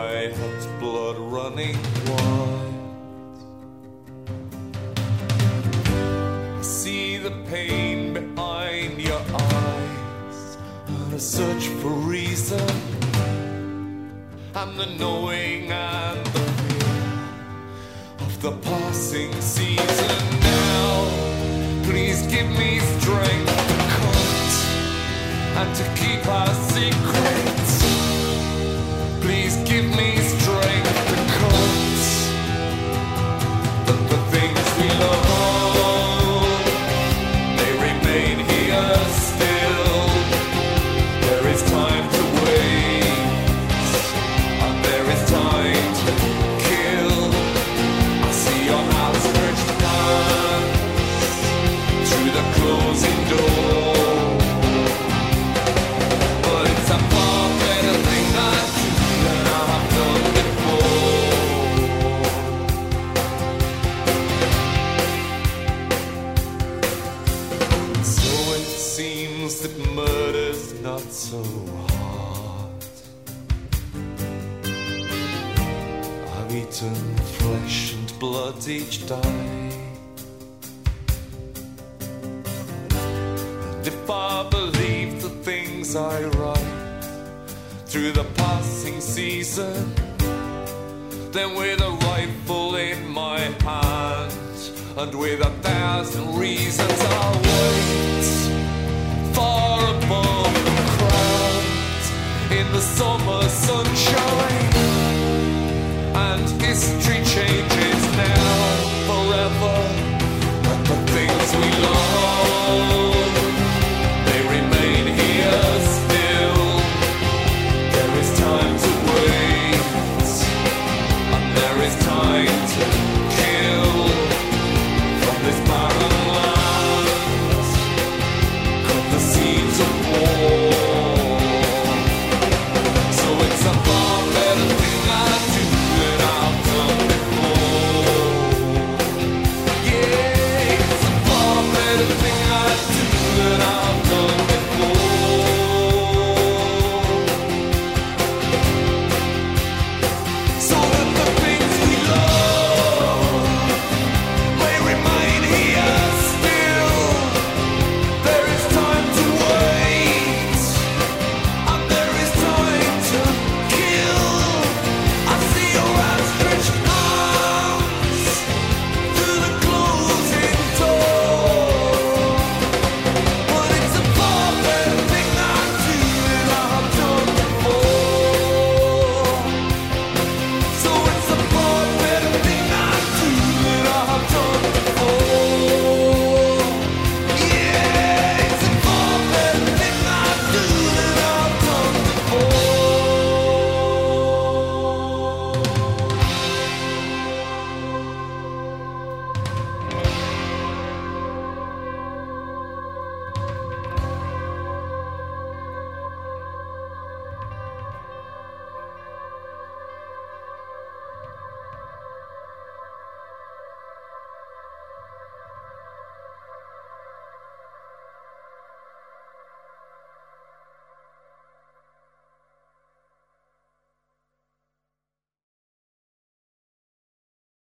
my hot blood running wild. I see the pain behind your eyes, and I search for reason, and the knowing and the fear of the passing season. Now, please give me strength to cut and to keep our secrets. Please give me strength to cut the things we love. They remain here still. There is time to wait, and there is time to kill. I see your outstretched hands through the closing door. But it's a far better thing I do than I have done before. So it seems that murder's not so hard. I've eaten flesh and blood each day. And if I believe the things I write through the passing season, then with a rifle in my hand and with 1,000 reasons I'll wait far above the crowds in the summer sunshine, and history